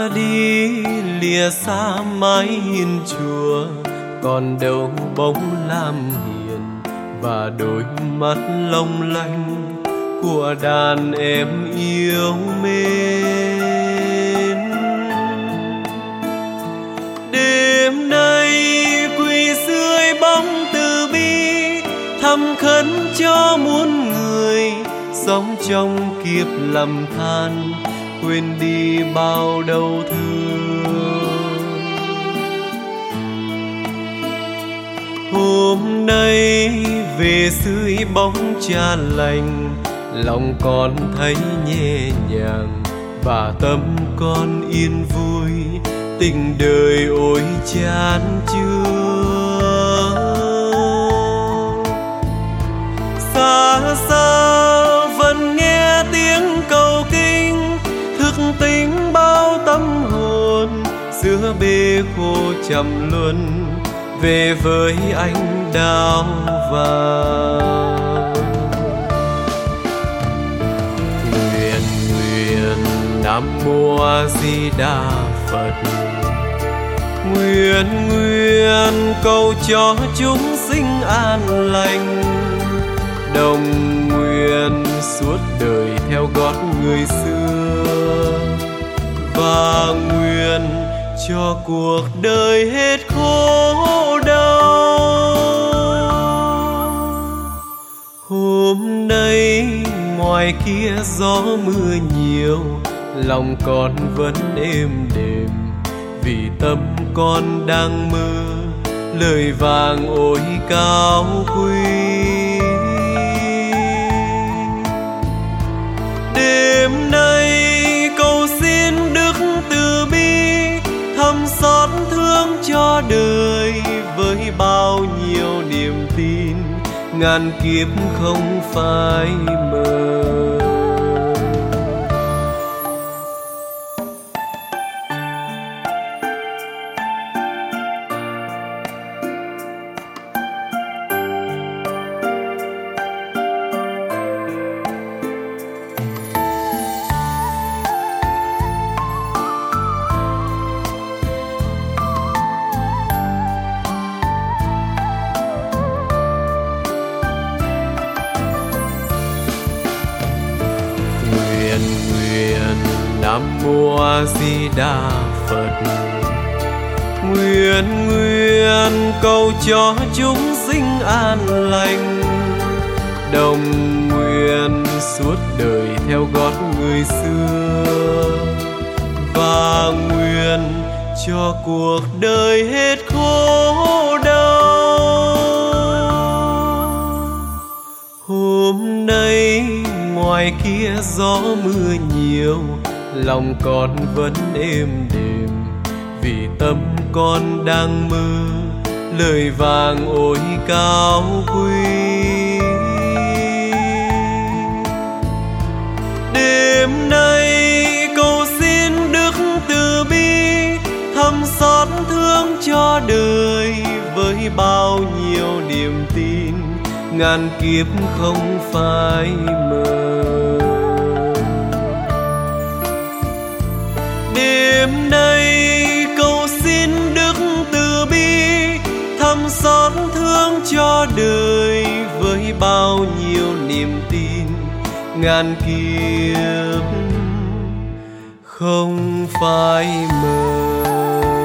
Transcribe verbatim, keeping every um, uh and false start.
ra đi lìa xa mái hiên chùa, còn đâu bóng lam hiền và đôi mắt long lanh của đàn em yêu mến. Đêm nay quỳ dưới bóng từ bi, thầm khấn cho muôn người sống trong kiếp lầm than, quên đi bao đau thương. Hôm nay về dưới bóng cha lành, lòng con thấy nhẹ nhàng và tâm con yên vui, tình đời ôi chán chường. Xa xa vẫn nghe tiếng cầu kinh, thức tỉnh bao tâm hồn giữa bể khổ trầm luân, về với anh đào vàng. Nguyện nguyện Nam Mô A Di Đà Phật, nguyện nguyện cầu cho chúng sinh an lành, đồng nguyện suốt đời theo gót người xưa, và nguyện cho cuộc đời hết khổ đau. Hôm nay ngoài kia gió mưa nhiều, lòng con vẫn êm đềm, vì tâm con đang mơ lời vàng ôi cao quý. Đêm nay cầu xin Đức từ bi thầm xót thương cho đời, với bao nhiêu niềm tin ngàn kiếp không phải mơ. Nam Mô A Di Đà Phật, nguyện nguyện cầu cho chúng sinh an lành, đồng nguyện suốt đời theo gót người xưa, và nguyện cho cuộc đời hết khổ đau. Hôm nay ngoài kia gió mưa nhiều, lòng con vẫn êm đềm, vì tâm con đang mơ lời vàng ôi cao quý. Đêm nay cầu xin Đức từ bi thầm xót thương cho đời, với bao nhiêu niềm tin ngàn kiếp không phải mơ. Đêm nay cầu xin Đức từ bi thầm xót thương cho đời, với bao nhiêu niềm tin ngàn kiếp không phải mơ.